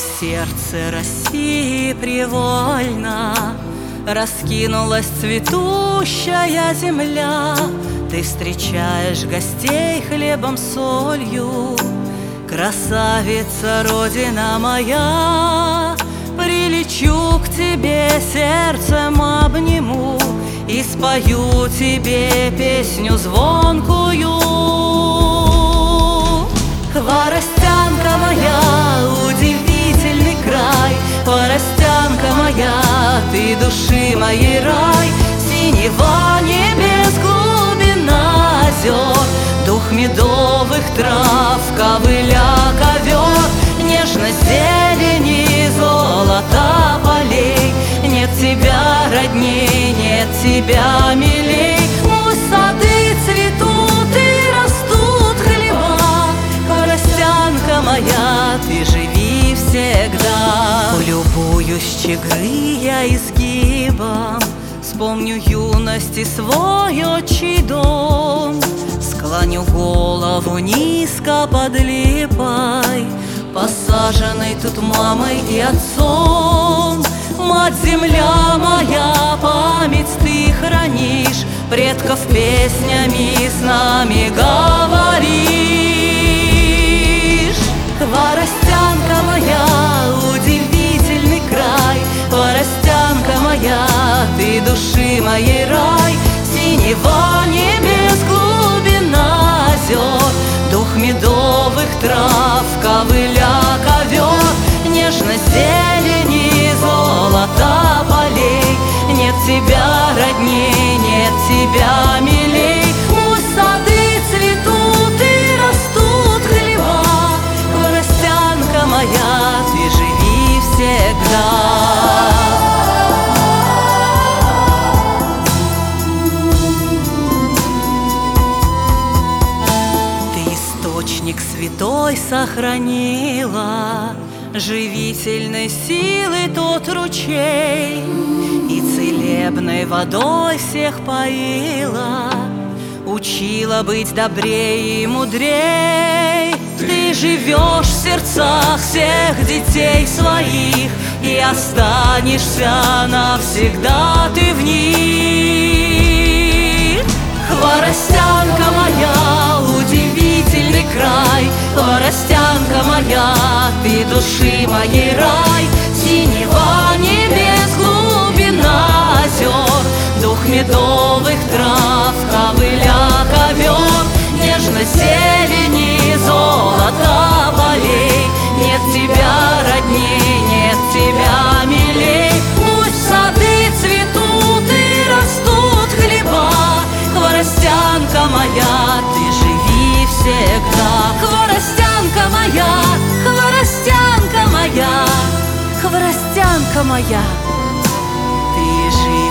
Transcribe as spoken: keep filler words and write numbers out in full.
сердце России привольно раскинулась цветущая земля. Ты встречаешь гостей хлебом, солью, красавица, Родина моя. Прилечу к тебе, сердцем обниму и спою тебе песню звонкую. Хворостянка моя, удивительный край, хворостянка моя, ты души моей рай. Синева небес, глубина озер, дух медовых трав, ковыля ковер, нежность зелени, золота полей. Нет тебя родней, нет тебя милей. Пусть сады цветут и растут хлеба, хворостянка моя, ты живи всегда. Полюбуюсь чигры я изгибом, вспомню юность и свой отчий дом. Склоню голову низко под липой, посаженной тут мамой и отцом. Мать земля моя, память ты хранишь, предков песнями с нами говоришь. Хворостянка моя, удивительный край, хворостянка моя, ты души моей рай. Синева небес, глубина озер, дух медовых трав, ковыля ковер, нежность зелени, золота полей. Нет тебя родней, нет тебя милей. Пусть сады цветут и растут хлеба, хворостянка моя, ты живи всегда. Источник святой сохранила, живительной силы тот ручей, и целебной водой всех поила, учила быть добрее и мудрей. Ты живешь в сердцах всех детей своих, и останешься навсегда ты в них. Хворостянка моя, удивительный край, хворостянка моя, ты души моей рай. Синева небес, глубина озер, дух медовых трав, ковыля ковер, нежность зелени, золота полей. Нет тебя родней, нет тебя милей. Пусть сады цветут и растут хлеба, хворостянка моя, ты живи всегда. Хворостянка моя, хворостянка моя, хворостянка моя, ты живи